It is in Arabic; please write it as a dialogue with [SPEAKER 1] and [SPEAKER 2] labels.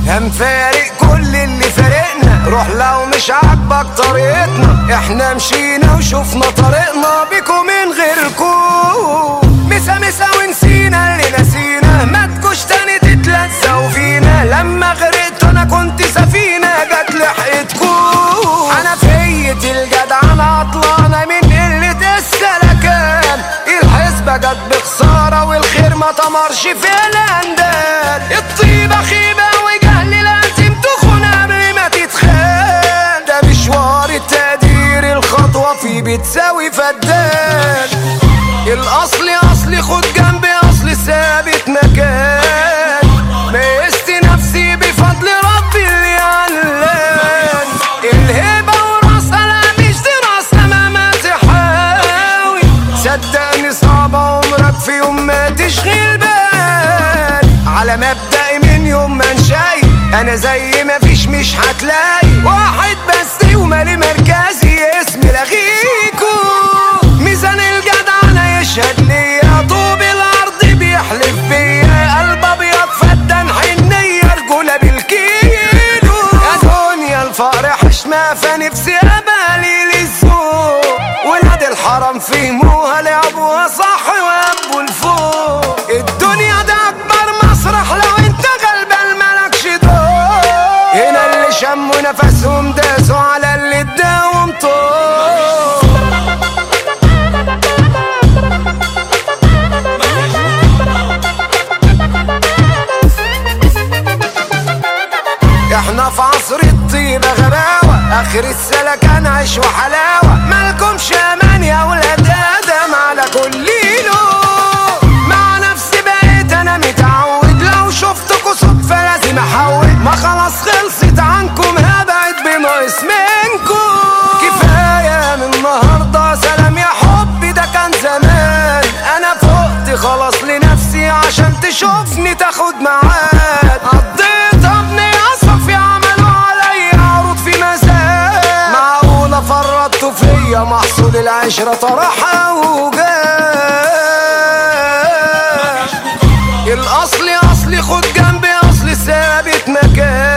[SPEAKER 1] هنفارق كل اللي فارقنا، روح لو مش عاجبك طريقتنا، احنا مشينا وشوفنا طريقنا بيكم من غيركم. مسا مسا ونسينا اللي نسينا، ما تجوش تاني تتلزقوا فينا، لما غرقت انا كنت سفينة جت لحقتكم. انا فيت الجدعنة عطلانة من قلة السلكان، الحسبة جت بخسارة والخير ما تمرش في الاندال. الطيبة خيبة وجهل لازم تخون قبل ما تتخان، ده مشوار التقدير الخطوة فيه بتساوي فدان. الاصل اصلي خد جنبي اصل ثابت مكان، ميزت نفسي بفضل ربي اللي علان. الهبة وراسها لا مش دراسة مهما تحاول، صدقني صعبة عمرك في يوم ما تشغل بال. على مبدأي من يوم ما انشأي انا زي ما فيش مش هتلاقي واحد بس ومالي مركزي اسمي لغيكو. ميزان الجدعنة يشهد ليا، طوب الارض بيحلف بيا، قلب ابيض فدان حنية رجولة بالكيلو. يا دنيا الفقر حشمة فنفسي ابالي للسوق، ولاد الحرام فهموها لعبوها صح وابوا لفوق. الدنيا ده اكبر مسرح لو انت غلبان مالكش دور، هنا اللي شموا نفسهم داسوا على اللي اداهم طول. احنا في عصر الطيبة غباوة، اخر السلكان عيش وحلاوة، مالكمش امان يا ولاد ادم على كل لون. مع نفسي بقيت انا متعود، لو شفتكوا صدفة لازم احول، ما خلاص خلصت عنكم هبعد بناقص منكم. كفاية من النهاردة سلام يا حبي ده كان زمان، انا فقت خلاص لنفسي عشان تشوفني تاخد معاد. قضيت ابني اصفي عملوا عليا عروض في مزاد، معقولة فرطتوا فيا محصول العشرة طرحة وجاد. الاصل اصلي خد جنبي اصل ثابت مكان،